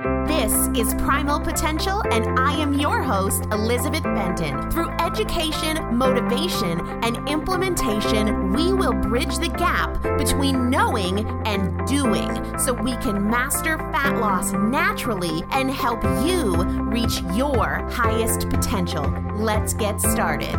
This is Primal Potential, and I am your host, Elizabeth Benton. Through education, motivation, and implementation, we will bridge the gap between knowing and doing so we can master fat loss naturally and help you reach your highest potential. Let's get started.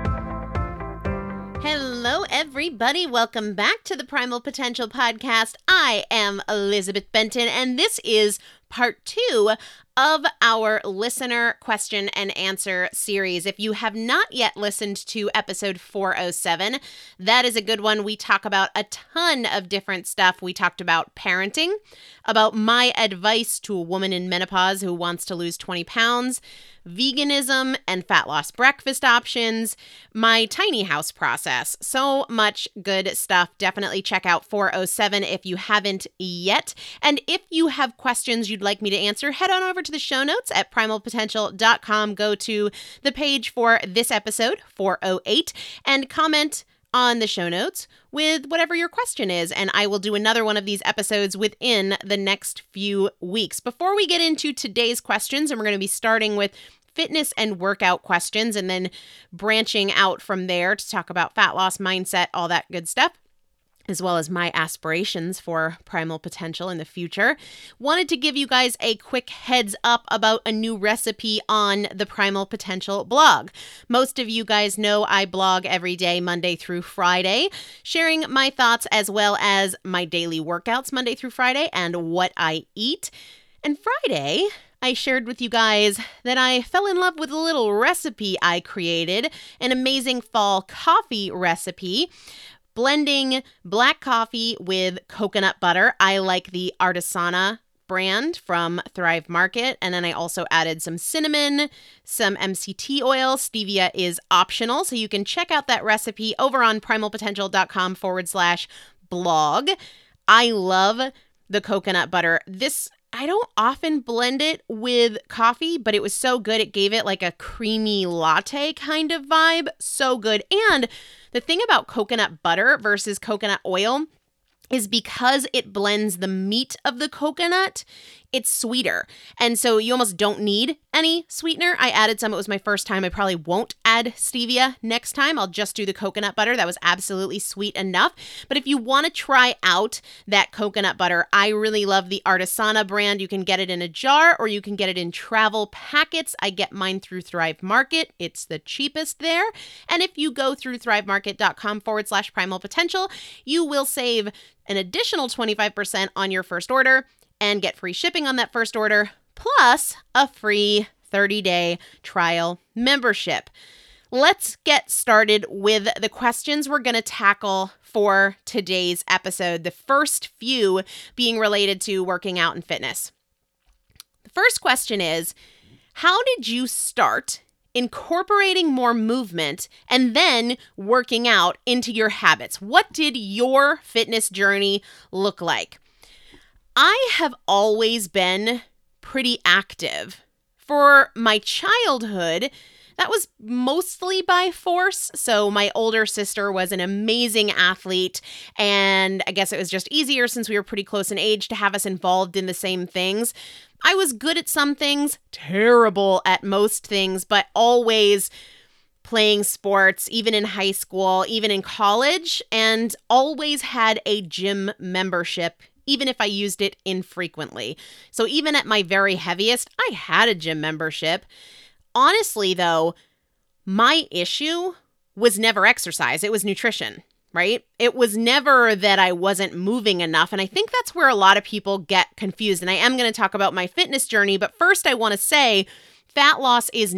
Hello, everybody. Welcome back to the Primal Potential Podcast. I am Elizabeth Benton, and this is part 2 of our listener question and answer series. If you have not yet listened to episode 407, that is a good one. We talk about a ton of different stuff. We talked about parenting, about my advice to a woman in menopause who wants to lose 20 pounds, veganism and fat loss breakfast options, my tiny house process. So much good stuff. Definitely check out 407 if you haven't yet. And if you have questions you'd like me to answer, head on over to the show notes at primalpotential.com. Go to the page for this episode, 408, and comment on the show notes with whatever your question is, and I will do another one of these episodes within the next few weeks. Before we get into today's questions, and we're going to be starting with fitness and workout questions and then branching out from there to talk about fat loss, mindset, all that good stuff, as well as my aspirations for Primal Potential in the future. Wanted to give you guys a quick heads up about a new recipe on the Primal Potential blog. Most of you guys know I blog every day, Monday through Friday, sharing my thoughts as well as my daily workouts Monday through Friday and what I eat. And Friday, I shared with you guys that I fell in love with a little recipe I created, an amazing fall coffee recipe. Blending black coffee with coconut butter. I like the Artisana brand from Thrive Market. And then I also added some cinnamon, some MCT oil. Stevia is optional. So you can check out that recipe over on primalpotential.com/blog. I love the coconut butter. I don't often blend it with coffee, but it was so good. It gave it like a creamy latte kind of vibe. So good. And the thing about coconut butter versus coconut oil is because it blends the meat of the coconut, it's sweeter. And so you almost don't need any sweetener. I added some. It was my first time. I probably won't add stevia next time. I'll just do the coconut butter. That was absolutely sweet enough. But if you want to try out that coconut butter, I really love the Artisana brand. You can get it in a jar or you can get it in travel packets. I get mine through Thrive Market. It's the cheapest there. And if you go through thrivemarket.com/primal potential, you will save an additional 25% on your first order and get free shipping on that first order, plus a free 30-day trial membership. Let's get started with the questions we're going to tackle for today's episode, the first few being related to working out and fitness. The first question is, how did you start incorporating more movement and then working out into your habits? What did your fitness journey look like? I have always been pretty active. For my childhood, that was mostly by force. So my older sister was an amazing athlete, and I guess it was just easier since we were pretty close in age to have us involved in the same things. I was good at some things, terrible at most things, but always playing sports, even in high school, even in college, and always had a gym membership, even if I used it infrequently. So even at my very heaviest, I had a gym membership. Honestly, though, my issue was never exercise. It was nutrition, right? It was never that I wasn't moving enough. And I think that's where a lot of people get confused. And I am going to talk about my fitness journey. But first, I want to say fat loss is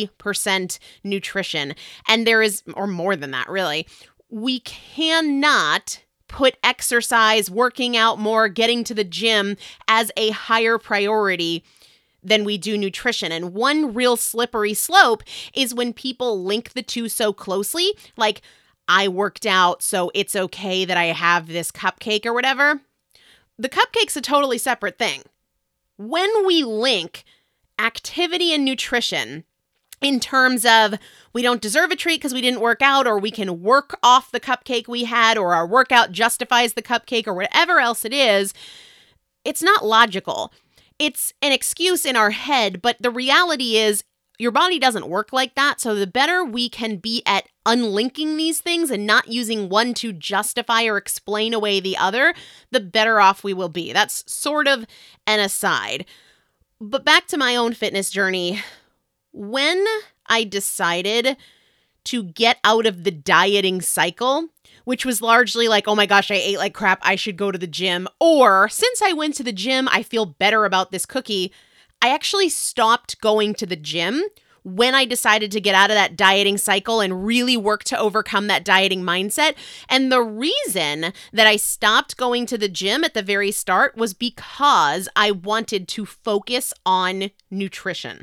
90% nutrition. And there is, or more than that, really. We cannot put exercise, working out more, getting to the gym as a higher priority than we do nutrition. And one real slippery slope is when people link the two so closely, like I worked out, so it's okay that I have this cupcake or whatever. The cupcake's a totally separate thing. When we link activity and nutrition in terms of we don't deserve a treat because we didn't work out, or we can work off the cupcake we had, or our workout justifies the cupcake, or whatever else it is, it's not logical. it's an excuse in our head, but the reality is your body doesn't work like that. So the better we can be at unlinking these things and not using one to justify or explain away the other, the better off we will be. That's sort of an aside. But back to my own fitness journey. When I decided to get out of the dieting cycle, which was largely like, oh my gosh, I ate like crap, I should go to the gym. Or since I went to the gym, I feel better about this cookie. I actually stopped going to the gym when I decided to get out of that dieting cycle and really work to overcome that dieting mindset. And the reason that I stopped going to the gym at the very start was because I wanted to focus on nutrition.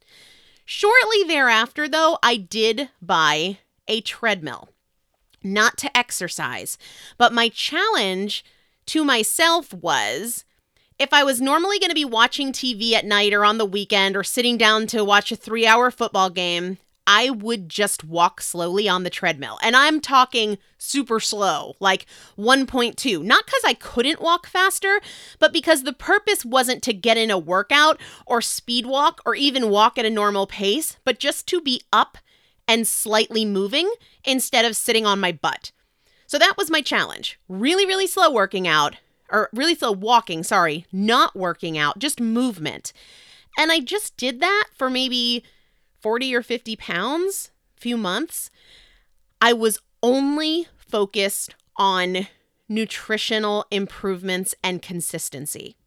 Shortly thereafter, though, I did buy a treadmill, not to exercise, but my challenge to myself was, if I was normally going to be watching TV at night or on the weekend or sitting down to watch a 3-hour football game, I would just walk slowly on the treadmill. And I'm talking super slow, like 1.2. Not because I couldn't walk faster, but because the purpose wasn't to get in a workout or speed walk or even walk at a normal pace, but just to be up and slightly moving instead of sitting on my butt. So that was my challenge. Really, really slow working out. Or really slow walking, not working out, just movement. And I just did that for maybe 40 or 50 pounds, a few months. I was only focused on nutritional improvements and consistency.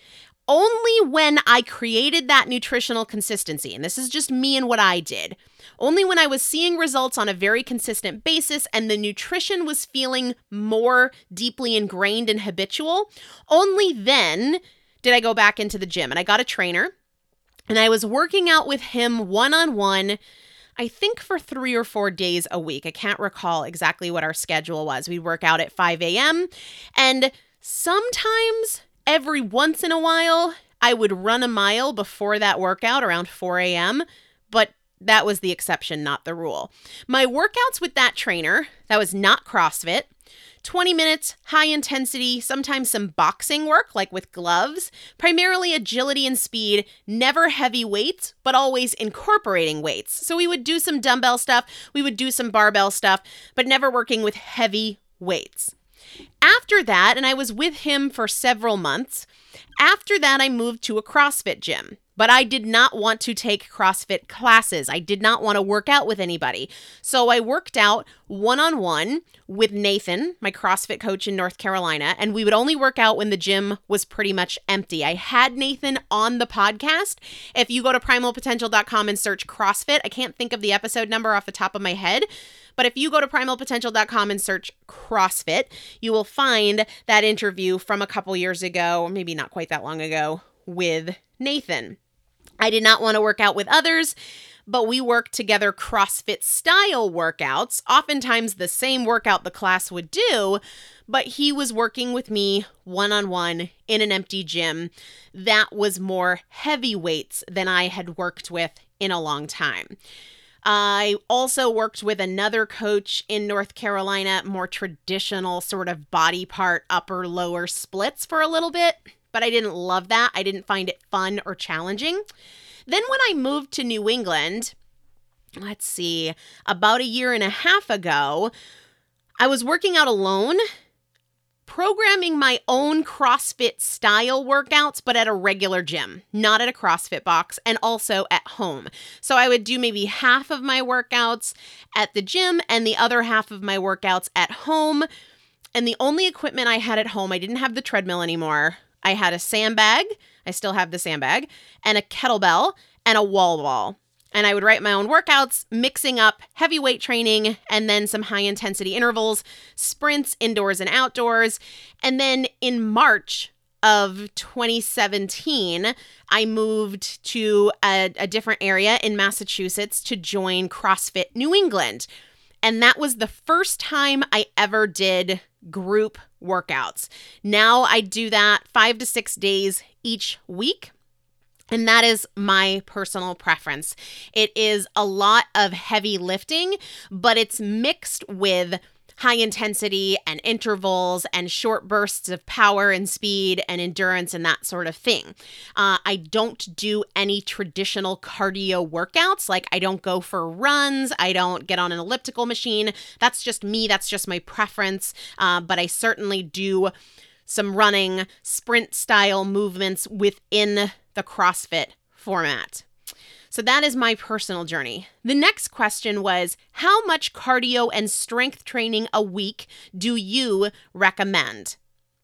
Only when I created that nutritional consistency, and this is just me and what I did, only when I was seeing results on a very consistent basis and the nutrition was feeling more deeply ingrained and habitual, only then did I go back into the gym. And I got a trainer, and I was working out with him one-on-one, I think for 3 or 4 days a week. I can't recall exactly what our schedule was. We'd work out at 5 a.m. and sometimes every once in a while, I would run a mile before that workout around 4 a.m., but that was the exception, not the rule. My workouts with that trainer, that was not CrossFit, 20 minutes, high intensity, sometimes some boxing work, like with gloves, primarily agility and speed, never heavy weights, but always incorporating weights. So we would do some dumbbell stuff, we would do some barbell stuff, but never working with heavy weights. After that, and I was with him for several months, after that I moved to a CrossFit gym. But I did not want to take CrossFit classes. I did not want to work out with anybody. So I worked out one-on-one with Nathan, my CrossFit coach in North Carolina, and we would only work out when the gym was pretty much empty. I had Nathan on the podcast. If you go to primalpotential.com and search CrossFit, I can't think of the episode number off the top of my head, but if you go to primalpotential.com and search CrossFit, you will find that interview from a couple years ago, or maybe not quite that long ago, with Nathan. I did not want to work out with others, but we worked together CrossFit style workouts, oftentimes the same workout the class would do, but he was working with me one-on-one in an empty gym that was more heavy weights than I had worked with in a long time. I also worked with another coach in North Carolina, more traditional sort of body part, upper, lower splits for a little bit, but I didn't love that. I didn't find it fun or challenging. Then when I moved to New England, about a year and a half ago, I was working out alone, programming my own CrossFit style workouts, but at a regular gym, not at a CrossFit box, and also at home. So I would do maybe half of my workouts at the gym and the other half of my workouts at home. And the only equipment I had at home, I didn't have the treadmill anymore. I had a sandbag, I still have the sandbag, and a kettlebell and a wall ball. And I would write my own workouts, mixing up heavy weight training and then some high intensity intervals, sprints indoors and outdoors. And then in March of 2017, I moved to a different area in Massachusetts to join CrossFit New England. And that was the first time I ever did group workouts. Now I do that 5 to 6 days each week. And that is my personal preference. It is a lot of heavy lifting, but it's mixed with high intensity and intervals and short bursts of power and speed and endurance and that sort of thing. I don't do any traditional cardio workouts. Like I don't go for runs. I don't get on an elliptical machine. That's just me. That's just my preference. But I certainly do some running, sprint style movements within the CrossFit format. So that is my personal journey. The next question was, how much cardio and strength training a week do you recommend?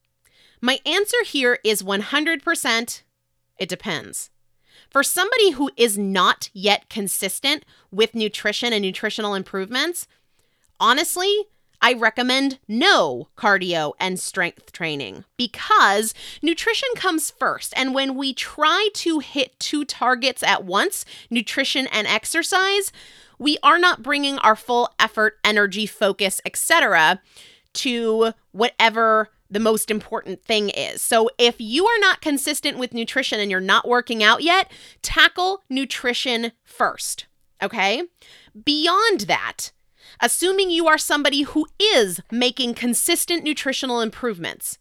My answer here is 100%. It depends. For somebody who is not yet consistent with nutrition and nutritional improvements, honestly, I recommend no cardio and strength training because nutrition comes first. And when we try to hit two targets at once, nutrition and exercise, we are not bringing our full effort, energy, focus, etc. to whatever the most important thing is. So if you are not consistent with nutrition and you're not working out yet, tackle nutrition first, okay? Beyond that, assuming you are somebody who is making consistent nutritional improvements,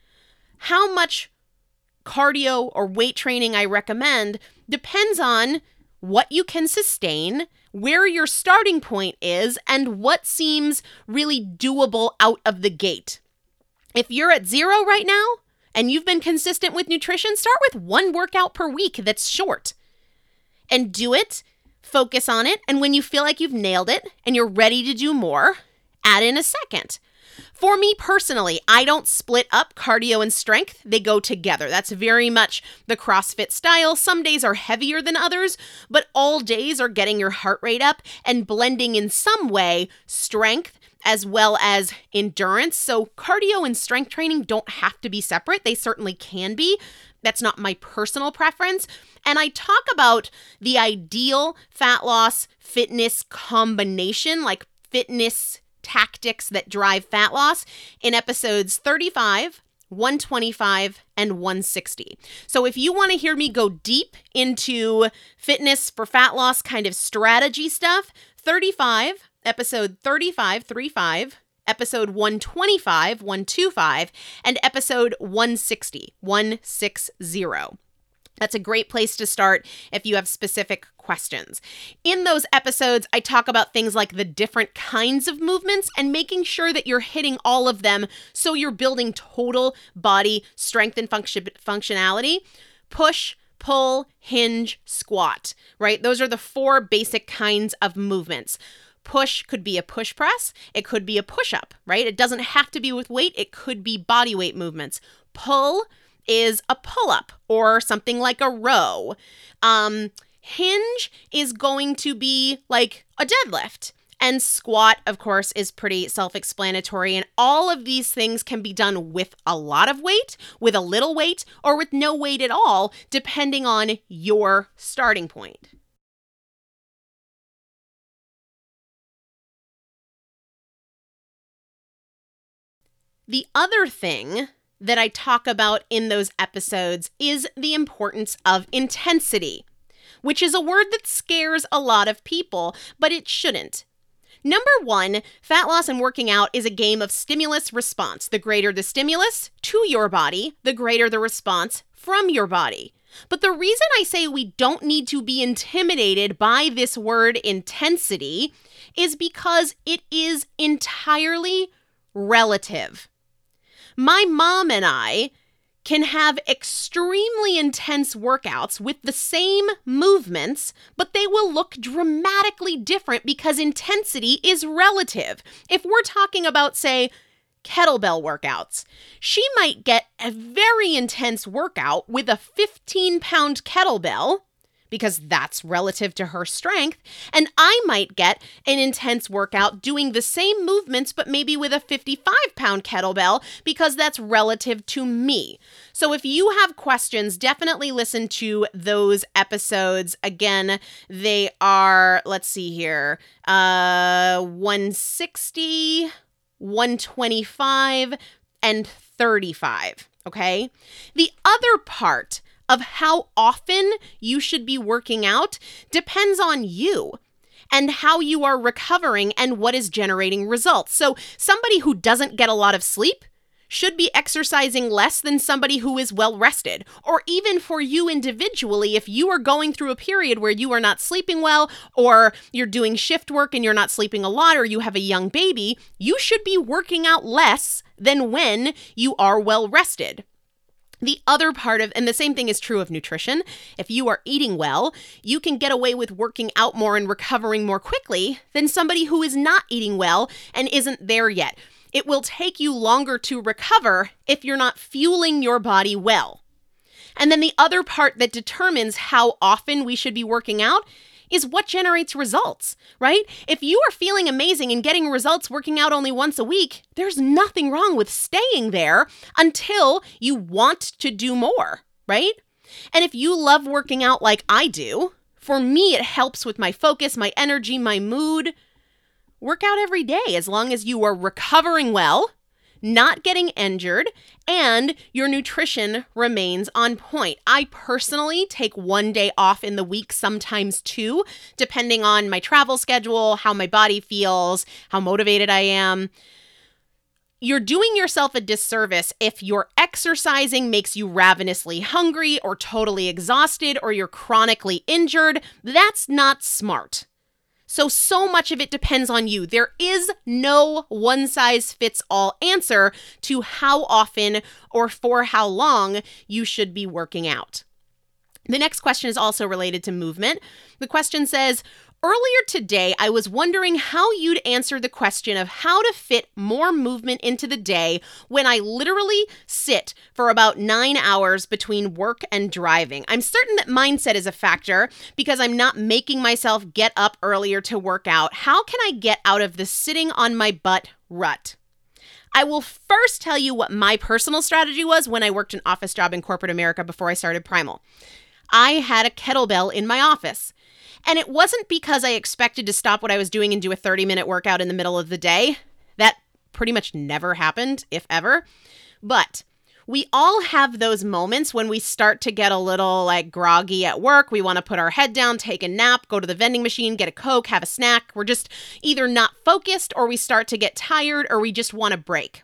how much cardio or weight training I recommend depends on what you can sustain, where your starting point is, and what seems really doable out of the gate. If you're at 0 right now and you've been consistent with nutrition, start with 1 workout per week that's short and do it. Focus on it, and when you feel like you've nailed it and you're ready to do more, add in a second. For me personally, I don't split up cardio and strength. They go together. That's very much the CrossFit style. Some days are heavier than others, but all days are getting your heart rate up and blending in some way strength as well as endurance. So cardio and strength training don't have to be separate. They certainly can be. That's not my personal preference. And I talk about the ideal fat loss fitness combination, like fitness tactics that drive fat loss, in episodes 35, 125, and 160. So if you want to hear me go deep into fitness for fat loss kind of strategy stuff, episode 35, episode 125, 125, and episode 160. That's a great place to start if you have specific questions. In those episodes, I talk about things like the different kinds of movements and making sure that you're hitting all of them so you're building total body strength and functionality. Push, pull, hinge, squat, right? Those are the 4 basic kinds of movements. Push could be a push press. It could be a push-up, right? It doesn't have to be with weight. It could be body weight movements. Pull is a pull-up or something like a row. Hinge is going to be like a deadlift. And squat, of course, is pretty self-explanatory. And all of these things can be done with a lot of weight, with a little weight, or with no weight at all, depending on your starting point. The other thing that I talk about in those episodes is the importance of intensity, which is a word that scares a lot of people, but it shouldn't. Number 1, fat loss and working out is a game of stimulus response. The greater the stimulus to your body, the greater the response from your body. But the reason I say we don't need to be intimidated by this word intensity is because it is entirely relative. My mom and I can have extremely intense workouts with the same movements, but they will look dramatically different because intensity is relative. If we're talking about, say, kettlebell workouts, she might get a very intense workout with a 15-pound kettlebell, because that's relative to her strength, and I might get an intense workout doing the same movements but maybe with a 55-pound kettlebell because that's relative to me. So if you have questions, definitely listen to those episodes. Again, they are, let's see here, 160, 125, and 35, okay? The other part of how often you should be working out depends on you and how you are recovering and what is generating results. So somebody who doesn't get a lot of sleep should be exercising less than somebody who is well rested. Or even for you individually, if you are going through a period where you are not sleeping well, or you're doing shift work and you're not sleeping a lot, or you have a young baby, you should be working out less than when you are well rested. The other part of, and the same thing is true of nutrition, if you are eating well, you can get away with working out more and recovering more quickly than somebody who is not eating well and isn't there yet. It will take you longer to recover if you're not fueling your body well. And then the other part that determines how often we should be working out is what generates results, right? If you are feeling amazing and getting results working out only once a week, there's nothing wrong with staying there until you want to do more, right? And if you love working out like I do, for me, it helps with my focus, my energy, my mood. Work out every day as long as you are recovering well, not getting injured, and your nutrition remains on point. I personally take one day off in the week, sometimes two, depending on my travel schedule, how my body feels, how motivated I am. You're doing yourself a disservice if your exercising makes you ravenously hungry or totally exhausted or you're chronically injured. That's not smart. So much of it depends on you. There is no one-size-fits-all answer to how often or for how long you should be working out. The next question is also related to movement. The question says, earlier today, I was wondering how you'd answer the question of how to fit more movement into the day when I literally sit for about 9 hours between work and driving. I'm certain that mindset is a factor because I'm not making myself get up earlier to work out. How can I get out of the sitting on my butt rut? I will first tell you what my personal strategy was when I worked an office job in corporate America before I started Primal. I had a kettlebell in my office. And it wasn't because I expected to stop what I was doing and do a 30-minute workout in the middle of the day. That pretty much never happened, if ever. But we all have those moments when we start to get a little groggy at work. We want to put our head down, take a nap, go to the vending machine, get a Coke, have a snack. We're just either not focused or we start to get tired or we just want a break.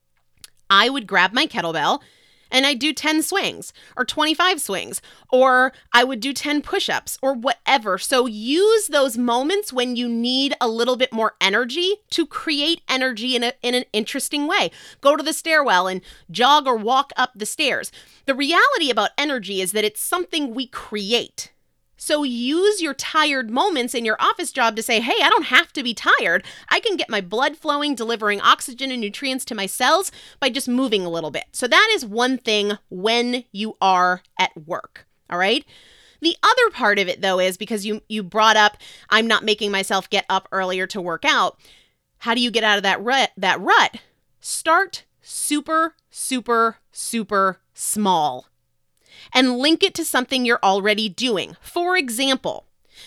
I would grab my kettlebell and I'd do 10 swings or 25 swings, or I would do 10 push-ups or whatever. So use those moments when you need a little bit more energy to create energy in an interesting way. Go to the stairwell and jog or walk up the stairs. The reality about energy is that it's something we create. So use your tired moments in your office job to say, hey, I don't have to be tired. I can get my blood flowing, delivering oxygen and nutrients to my cells by just moving a little bit. So that is one thing when you are at work, all right? The other part of it, though, is because you brought up, I'm not making myself get up earlier to work out. How do you get out of that rut? Start super, super, super small. And link it to something you're already doing. For example,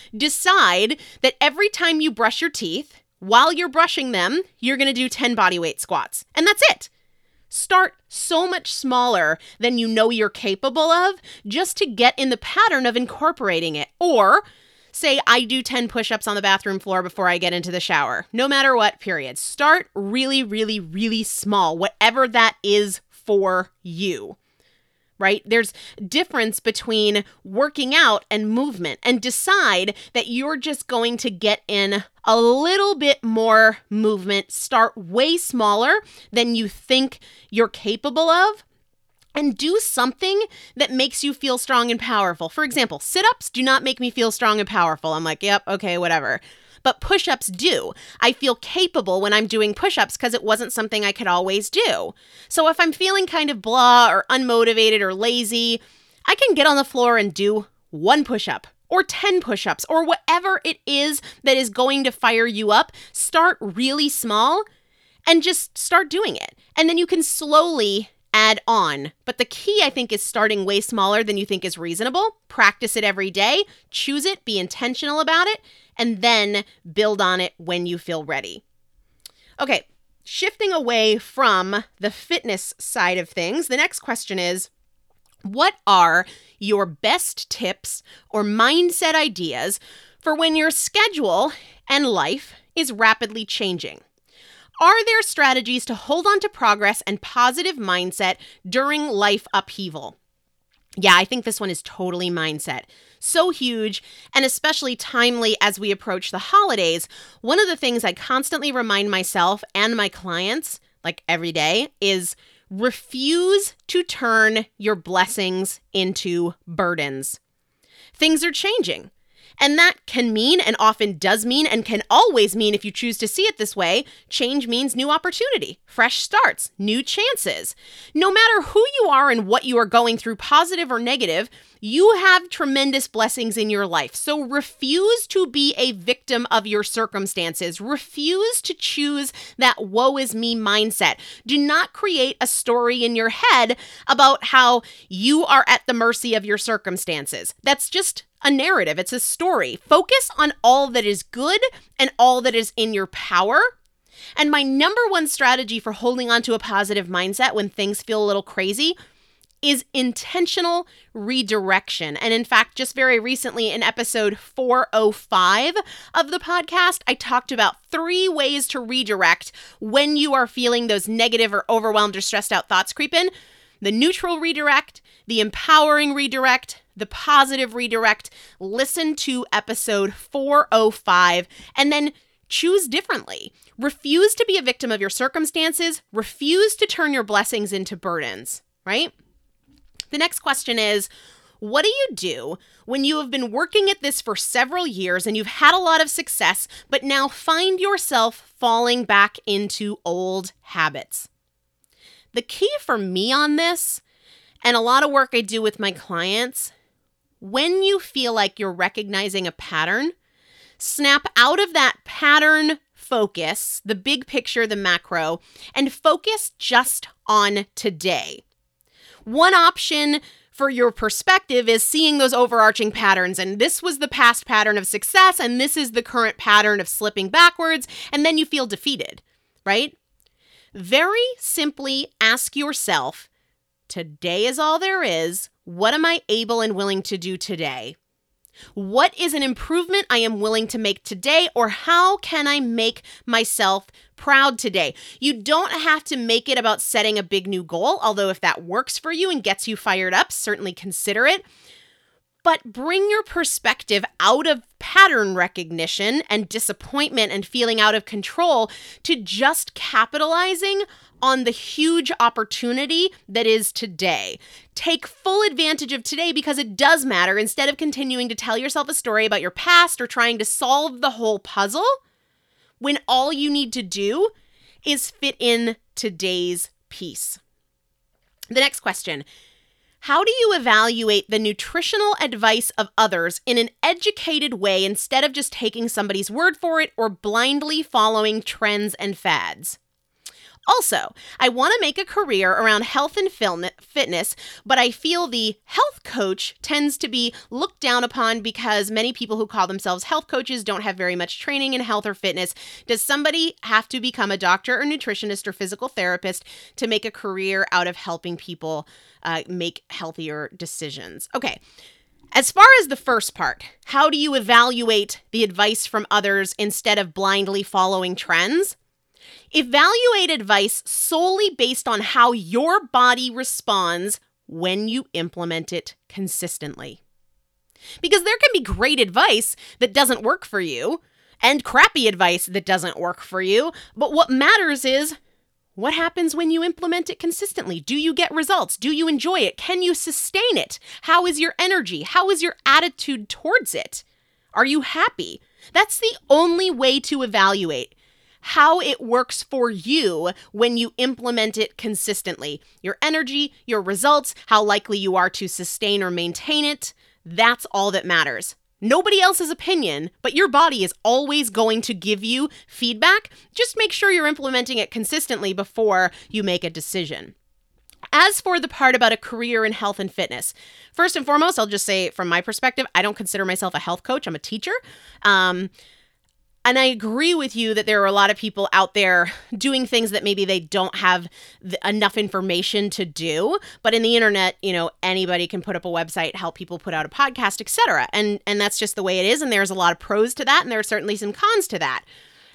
decide that every time you brush your teeth, while you're brushing them, you're going to do 10 bodyweight squats. And that's it. Start so much smaller than you know you're capable of just to get in the pattern of incorporating it. Or say I do 10 push-ups on the bathroom floor before I get into the shower. No matter what, period. Start really, really, really small, whatever that is for you. Right? There's difference between working out and movement, and decide that you're just going to get in a little bit more movement. Start way smaller than you think you're capable of, and do something that makes you feel strong and powerful. For example, sit-ups do not make me feel strong and powerful. I'm like, yep, okay, whatever. But push-ups do. I feel capable when I'm doing push-ups because it wasn't something I could always do. So if I'm feeling kind of blah or unmotivated or lazy, I can get on the floor and do 1 push-up or 10 push-ups or whatever it is that is going to fire you up. Start really small and just start doing it. And then you can slowly add on. But the key, I think, is starting way smaller than you think is reasonable. Practice it every day. Choose it. Be intentional about it. And then build on it when you feel ready. Okay, shifting away from the fitness side of things, the next question is, what are your best tips or mindset ideas for when your schedule and life is rapidly changing. Are there strategies to hold on to progress and positive mindset during life upheaval? Yeah, I think this one is totally mindset. So huge and especially timely as we approach the holidays. One of the things I constantly remind myself and my clients, like every day, is refuse to turn your blessings into burdens. Things are changing. And that can mean, and often does mean, and can always mean, if you choose to see it this way, change means new opportunity, fresh starts, new chances. No matter who you are and what you are going through, positive or negative, you have tremendous blessings in your life. So refuse to be a victim of your circumstances. Refuse to choose that woe is me mindset. Do not create a story in your head about how you are at the mercy of your circumstances. That's just a narrative. It's a story. Focus on all that is good and all that is in your power. And my number one strategy for holding on to a positive mindset when things feel a little crazy is intentional redirection. And in fact, just very recently in episode 405 of the podcast, I talked about 3 ways to redirect when you are feeling those negative or overwhelmed or stressed out thoughts creep in. The neutral redirect, the empowering redirect, the positive redirect. Listen to episode 405 and then choose differently. Refuse to be a victim of your circumstances. Refuse to turn your blessings into burdens, right? The next question is, what do you do when you have been working at this for several years and you've had a lot of success, but now find yourself falling back into old habits? The key for me on this, and a lot of work I do with my clients, when you feel like you're recognizing a pattern, snap out of that pattern focus, the big picture, the macro, and focus just on today. One option for your perspective is seeing those overarching patterns, and this was the past pattern of success, and this is the current pattern of slipping backwards, and then you feel defeated, right? Very simply ask yourself, today is all there is. What am I able and willing to do today? What is an improvement I am willing to make today, or how can I make myself proud today? You don't have to make it about setting a big new goal, although if that works for you and gets you fired up, certainly consider it. But bring your perspective out of pattern recognition and disappointment and feeling out of control to just capitalizing on the huge opportunity that is today. Take full advantage of today because it does matter. Instead of continuing to tell yourself a story about your past or trying to solve the whole puzzle, when all you need to do is fit in today's piece. The next question. How do you evaluate the nutritional advice of others in an educated way instead of just taking somebody's word for it or blindly following trends and fads? Also, I want to make a career around health and fitness, but I feel the health coach tends to be looked down upon because many people who call themselves health coaches don't have very much training in health or fitness. Does somebody have to become a doctor or nutritionist or physical therapist to make a career out of helping people make healthier decisions? Okay. As far as the first part, how do you evaluate the advice from others instead of blindly following trends? Evaluate advice solely based on how your body responds when you implement it consistently. Because there can be great advice that doesn't work for you and crappy advice that doesn't work for you, but what matters is what happens when you implement it consistently? Do you get results? Do you enjoy it? Can you sustain it? How is your energy? How is your attitude towards it? Are you happy? That's the only way to evaluate how it works for you when you implement it consistently. Your energy, your results, how likely you are to sustain or maintain it, that's all that matters. Nobody else's opinion, but your body is always going to give you feedback. Just make sure you're implementing it consistently before you make a decision. As for the part about a career in health and fitness, first and foremost, I'll just say from my perspective, I don't consider myself a health coach. I'm a teacher. And I agree with you that there are a lot of people out there doing things that maybe they don't have enough information to do. But in the internet, anybody can put up a website, help people put out a podcast, etc. And that's just the way it is. And there's a lot of pros to that. And there are certainly some cons to that.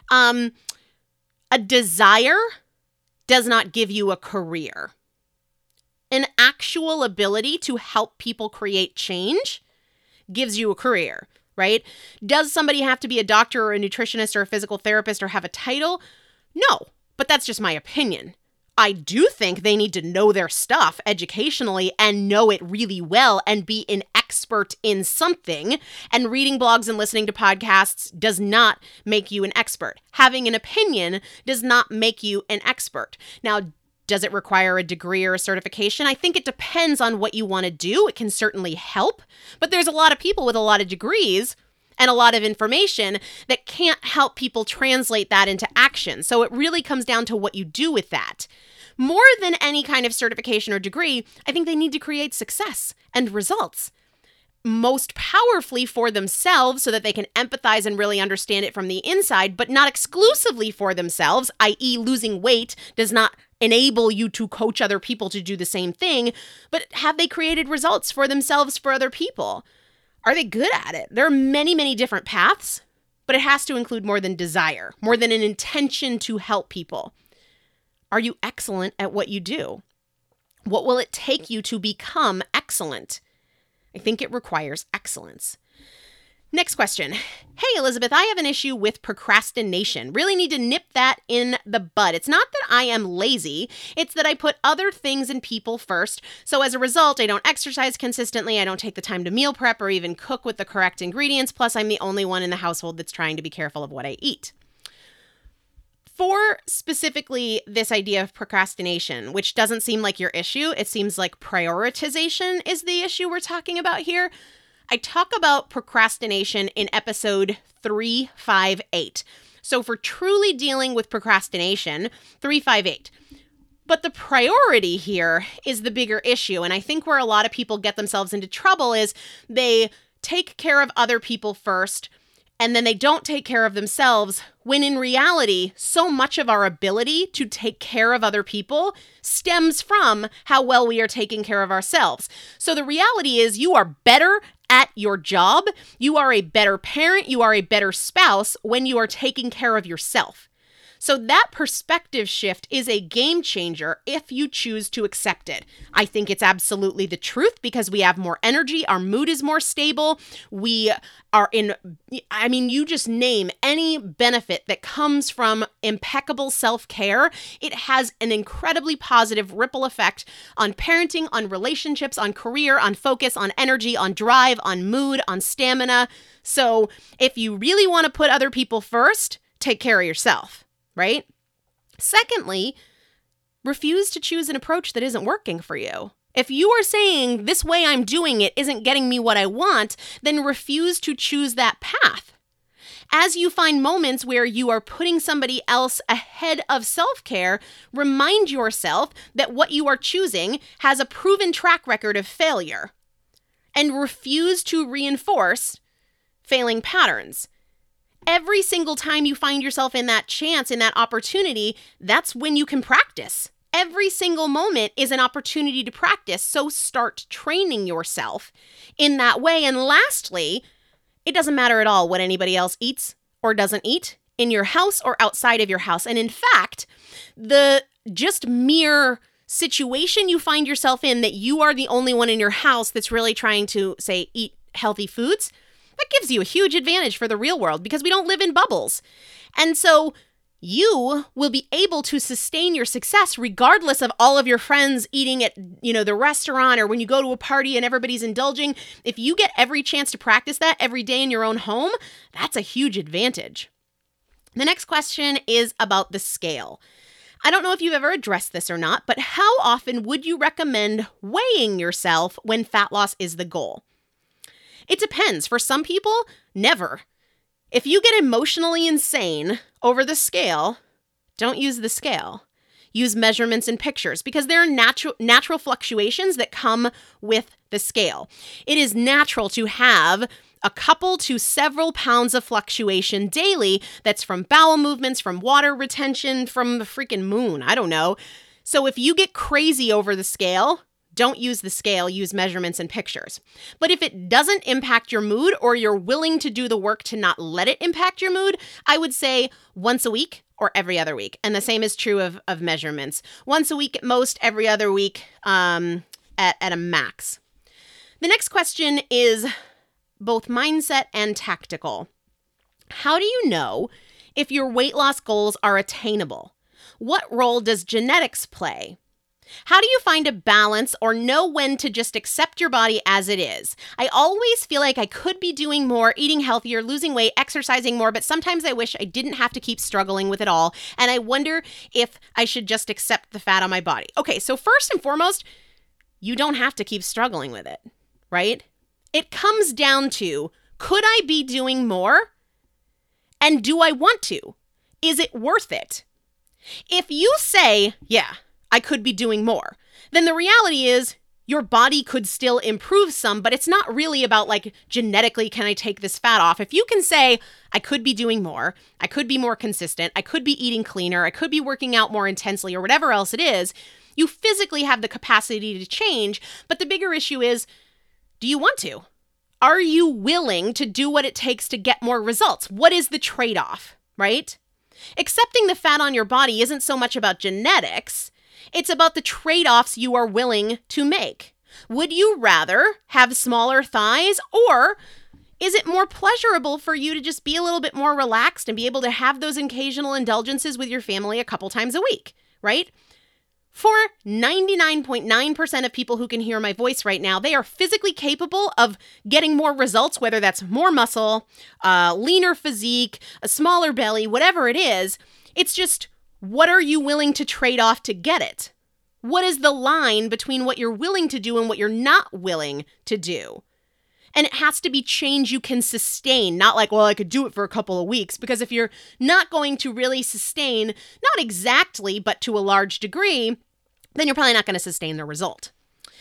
A desire does not give you a career. An actual ability to help people create change gives you a career. Right? Does somebody have to be a doctor or a nutritionist or a physical therapist or have a title? No, but that's just my opinion. I do think they need to know their stuff educationally and know it really well and be an expert in something. And reading blogs and listening to podcasts does not make you an expert. Having an opinion does not make you an expert. Now, does it require a degree or a certification? I think it depends on what you want to do. It can certainly help, but there's a lot of people with a lot of degrees and a lot of information that can't help people translate that into action. So it really comes down to what you do with that. More than any kind of certification or degree, I think they need to create success and results. Most powerfully for themselves so that they can empathize and really understand it from the inside, but not exclusively for themselves, i.e. losing weight does not enable you to coach other people to do the same thing, but have they created results for themselves, for other people? Are they good at it? There are many, many different paths, but it has to include more than desire, more than an intention to help people. Are you excellent at what you do? What will it take you to become excellent? I think it requires excellence. Next question. Hey, Elizabeth, I have an issue with procrastination. Really need to nip that in the bud. It's not that I am lazy. It's that I put other things and people first. So as a result, I don't exercise consistently. I don't take the time to meal prep or even cook with the correct ingredients. Plus, I'm the only one in the household that's trying to be careful of what I eat. For specifically this idea of procrastination, which doesn't seem like your issue, it seems like prioritization is the issue we're talking about here. I talk about procrastination in episode 358. So for truly dealing with procrastination, 358. But the priority here is the bigger issue. And I think where a lot of people get themselves into trouble is they take care of other people first, and then they don't take care of themselves, when in reality, so much of our ability to take care of other people stems from how well we are taking care of ourselves. So the reality is you are better at your job, you are a better parent, you are a better spouse when you are taking care of yourself. So that perspective shift is a game changer if you choose to accept it. I think it's absolutely the truth because we have more energy, our mood is more stable, we are you just name any benefit that comes from impeccable self-care. It has an incredibly positive ripple effect on parenting, on relationships, on career, on focus, on energy, on drive, on mood, on stamina. So if you really want to put other people first, take care of yourself. Right? Secondly, refuse to choose an approach that isn't working for you. If you are saying this way I'm doing it isn't getting me what I want, then refuse to choose that path. As you find moments where you are putting somebody else ahead of self-care, remind yourself that what you are choosing has a proven track record of failure, and refuse to reinforce failing patterns. Every single time you find yourself in that chance, in that opportunity, that's when you can practice. Every single moment is an opportunity to practice, so start training yourself in that way. And lastly, it doesn't matter at all what anybody else eats or doesn't eat in your house or outside of your house. And in fact, the just mere situation you find yourself in that you are the only one in your house that's really trying to, say, eat healthy foods, that gives you a huge advantage for the real world because we don't live in bubbles. And so you will be able to sustain your success regardless of all of your friends eating at, the restaurant or when you go to a party and everybody's indulging. If you get every chance to practice that every day in your own home, that's a huge advantage. The next question is about the scale. I don't know if you've ever addressed this or not, but how often would you recommend weighing yourself when fat loss is the goal? It depends. For some people, never. If you get emotionally insane over the scale, don't use the scale. Use measurements and pictures because there are natural fluctuations that come with the scale. It is natural to have a couple to several pounds of fluctuation daily that's from bowel movements, from water retention, from the freaking moon. I don't know. So if you get crazy over the scale, don't use the scale, use measurements and pictures. But if it doesn't impact your mood or you're willing to do the work to not let it impact your mood, I would say once a week or every other week. And the same is true of measurements. Once a week at most, every other week at a max. The next question is both mindset and tactical. How do you know if your weight loss goals are attainable? What role does genetics play? How do you find a balance or know when to just accept your body as it is? I always feel like I could be doing more, eating healthier, losing weight, exercising more, but sometimes I wish I didn't have to keep struggling with it all. And I wonder if I should just accept the fat on my body. Okay, so first and foremost, you don't have to keep struggling with it, right? It comes down to, could I be doing more? And do I want to? Is it worth it? If you say, yeah, I could be doing more, then the reality is your body could still improve some, but it's not really about like genetically, can I take this fat off? If you can say, I could be doing more, I could be more consistent, I could be eating cleaner, I could be working out more intensely or whatever else it is, you physically have the capacity to change. But the bigger issue is, do you want to? Are you willing to do what it takes to get more results? What is the trade-off, right? Accepting the fat on your body isn't so much about genetics. It's about the trade-offs you are willing to make. Would you rather have smaller thighs, or is it more pleasurable for you to just be a little bit more relaxed and be able to have those occasional indulgences with your family a couple times a week, right? For 99.9% of people who can hear my voice right now, they are physically capable of getting more results, whether that's more muscle, leaner physique, a smaller belly, whatever it is. It's just, what are you willing to trade off to get it? What is the line between what you're willing to do and what you're not willing to do? And it has to be change you can sustain, not like, well, I could do it for a couple of weeks, because if you're not going to really sustain, not exactly, but to a large degree, then you're probably not going to sustain the result.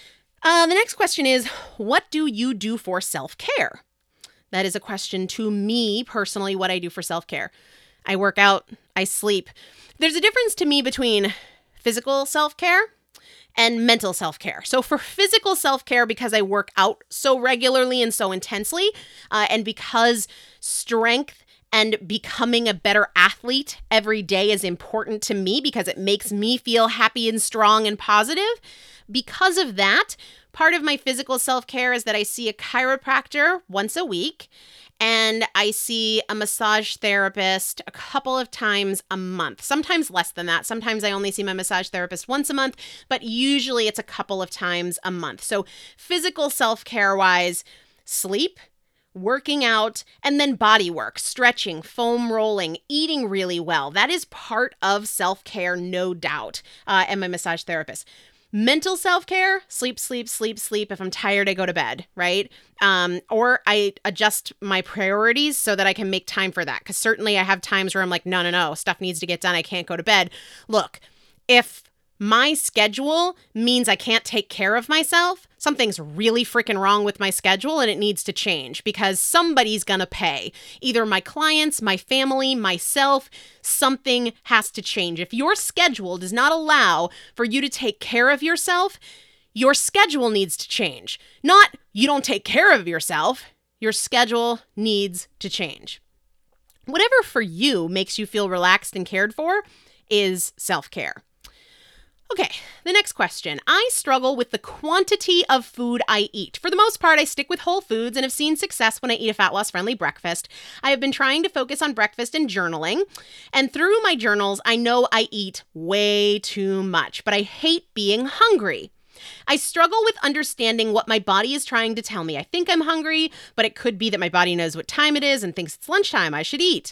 The next question is, what do you do for self-care? That is a question to me personally, what I do for self-care. I work out, I sleep. There's a difference to me between physical self-care and mental self-care. So for physical self-care, because I work out so regularly and so intensely, and because strength and becoming a better athlete every day is important to me because it makes me feel happy and strong and positive. Because of that, part of my physical self-care is that I see a chiropractor once a week, and I see a massage therapist a couple of times a month, sometimes less than that. Sometimes I only see my massage therapist once a month, but usually it's a couple of times a month. So physical self-care wise, sleep, working out, and then body work, stretching, foam rolling, eating really well. That is part of self-care, no doubt, and my massage therapist. Mental self-care, sleep, sleep, sleep, sleep. If I'm tired, I go to bed, right? Or I adjust my priorities so that I can make time for that. Because certainly I have times where I'm like, no, stuff needs to get done. I can't go to bed. Look, if my schedule means I can't take care of myself, something's really freaking wrong with my schedule and it needs to change because somebody's gonna pay. Either my clients, my family, myself, something has to change. If your schedule does not allow for you to take care of yourself, your schedule needs to change. Not you don't take care of yourself, your schedule needs to change. Whatever for you makes you feel relaxed and cared for is self-care. Okay, the next question. I struggle with the quantity of food I eat. For the most part, I stick with whole foods and have seen success when I eat a fat loss friendly breakfast. I have been trying to focus on breakfast and journaling, and through my journals, I know I eat way too much, but I hate being hungry. I struggle with understanding what my body is trying to tell me. I think I'm hungry, but it could be that my body knows what time it is and thinks it's lunchtime, I should eat.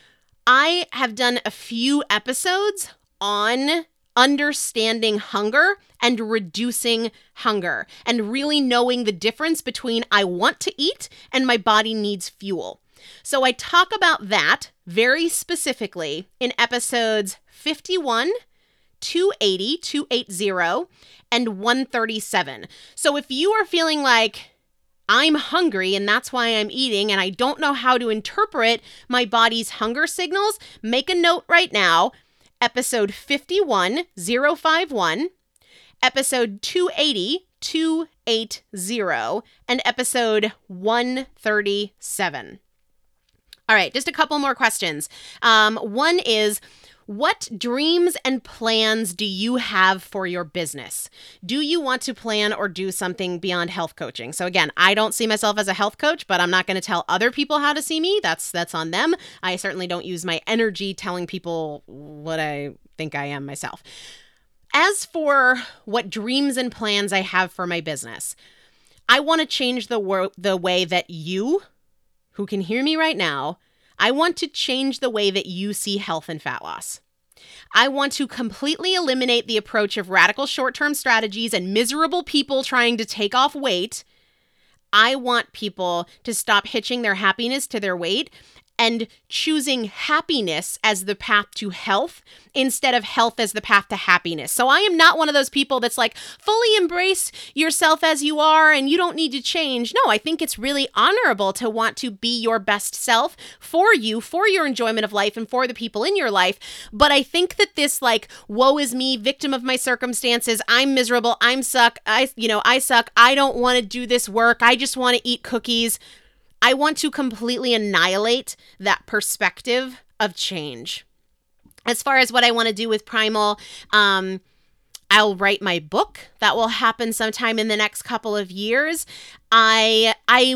I have done a few episodes on understanding hunger and reducing hunger and really knowing the difference between I want to eat and my body needs fuel. So I talk about that very specifically in episodes 51, 280, 280, and 137. So if you are feeling like, I'm hungry and that's why I'm eating, and I don't know how to interpret my body's hunger signals, make a note right now. Episode 51051, episode 280, and episode 137. All right, just a couple more questions. One is, what dreams and plans do you have for your business? Do you want to plan or do something beyond health coaching? So again, I don't see myself as a health coach, but I'm not going to tell other people how to see me. That's on them. I certainly don't use my energy telling people what I think I am myself. As for what dreams and plans I have for my business, I want to change the way that you, who can hear me right now, I want to change the way that you see health and fat loss. I want to completely eliminate the approach of radical short-term strategies and miserable people trying to take off weight. I want people to stop hitching their happiness to their weight and choosing happiness as the path to health instead of health as the path to happiness. So I am not one of those people that's like, fully embrace yourself as you are and you don't need to change. No, I think it's really honorable to want to be your best self for you, for your enjoyment of life and for the people in your life. But I think that this like, woe is me, victim of my circumstances, I'm miserable, I suck, I don't want to do this work, I just want to eat cookies. I want to completely annihilate that perspective of change. As far as what I want to do with Primal, I'll write my book. That will happen sometime in the next couple of years. I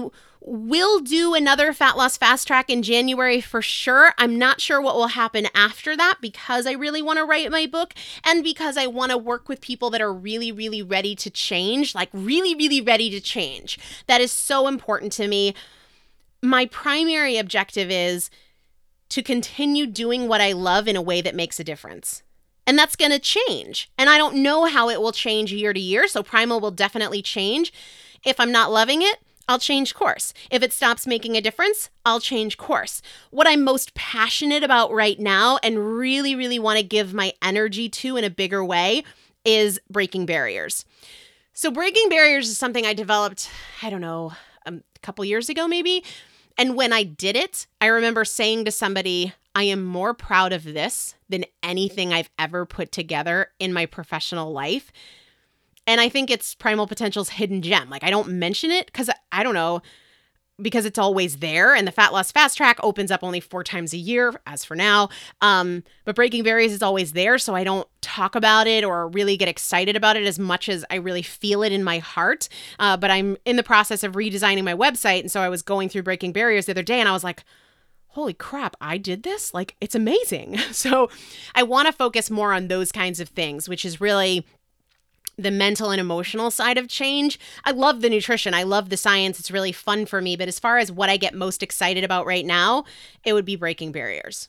will do another Fat Loss Fast Track in January for sure. I'm not sure what will happen after that because I really want to write my book and because I want to work with people that are really, really ready to change, like really, really ready to change. That is so important to me. My primary objective is to continue doing what I love in a way that makes a difference. And that's going to change. And I don't know how it will change year to year, so Primal will definitely change. If I'm not loving it, I'll change course. If it stops making a difference, I'll change course. What I'm most passionate about right now and really, really want to give my energy to in a bigger way is breaking barriers. So breaking barriers is something I developed, I don't know, a couple years ago maybe. And when I did it, I remember saying to somebody, I am more proud of this than anything I've ever put together in my professional life. And I think it's Primal Potential's hidden gem. Like, I don't mention it because I don't know, because it's always there. And the Fat Loss Fast Track opens up only 4 times a year, as for now. But Breaking Barriers is always there, so I don't talk about it or really get excited about it as much as I really feel it in my heart. But I'm in the process of redesigning my website, and so I was going through Breaking Barriers the other day, and I was like, holy crap, I did this? Like, it's amazing. So I want to focus more on those kinds of things, which is really the mental and emotional side of change. I love the nutrition. I love the science. It's really fun for me. But as far as what I get most excited about right now, it would be breaking barriers.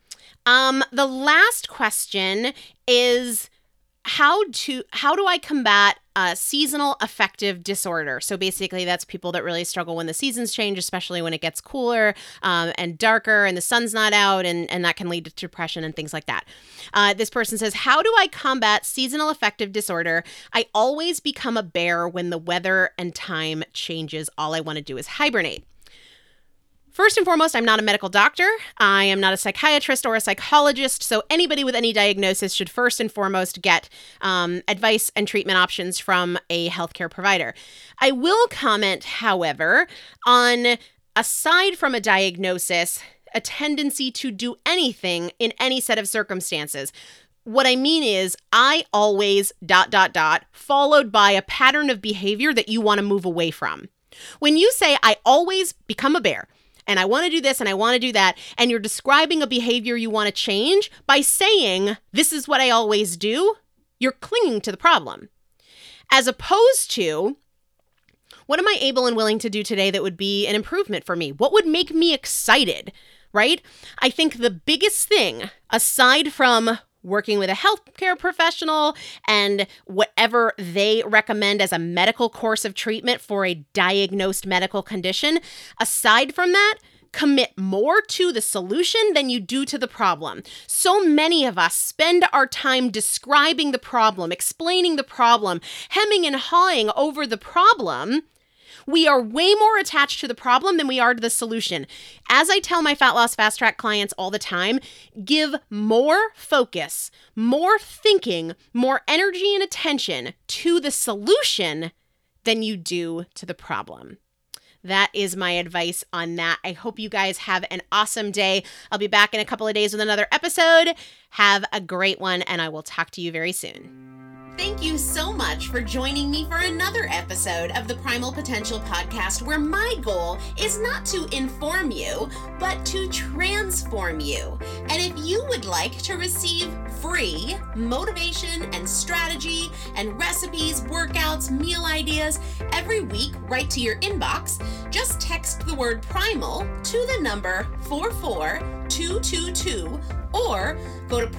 The last question is how do I combat seasonal affective disorder? So basically that's people that really struggle when the seasons change, especially when it gets cooler and darker and the sun's not out, and that can lead to depression and things like that. This person says, how do I combat seasonal affective disorder? I always become a bear when the weather and time changes. All I want to do is hibernate. First and foremost, I'm not a medical doctor. I am not a psychiatrist or a psychologist, so anybody with any diagnosis should first and foremost get advice and treatment options from a healthcare provider. I will comment, however, on, aside from a diagnosis, a tendency to do anything in any set of circumstances. What I mean is, I always ... followed by a pattern of behavior that you want to move away from. When you say, I always become a bear, and I want to do this and I want to do that, and you're describing a behavior you want to change by saying, this is what I always do, you're clinging to the problem. As opposed to, what am I able and willing to do today that would be an improvement for me? What would make me excited, right? I think the biggest thing, aside from working with a healthcare professional and whatever they recommend as a medical course of treatment for a diagnosed medical condition, aside from that, commit more to the solution than you do to the problem. So many of us spend our time describing the problem, explaining the problem, hemming and hawing over the problem, We are way more attached to the problem than we are to the solution. As I tell my Fat Loss Fast Track clients all the time, give more focus, more thinking, more energy and attention to the solution than you do to the problem. That is my advice on that. I hope you guys have an awesome day. I'll be back in a couple of days with another episode. Have a great one, and I will talk to you very soon. Thank you so much for joining me for another episode of the Primal Potential Podcast, where my goal is not to inform you, but to transform you. And if you would like to receive free motivation and strategy and recipes, workouts, meal ideas every week right to your inbox, just text the word primal to the number 44222 or go to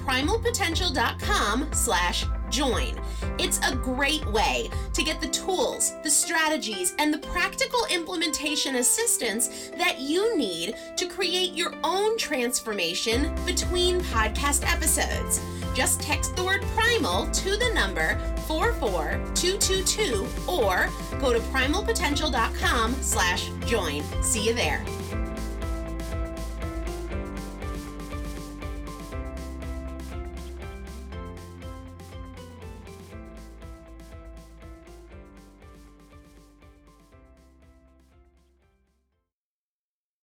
primalpotential.com/join. It's a great way to get the tools, the strategies, and the practical implementation assistance that you need to create your own transformation between podcast episodes. Just text the word primal to the number 44222 or go to primalpotential.com/join. See you there.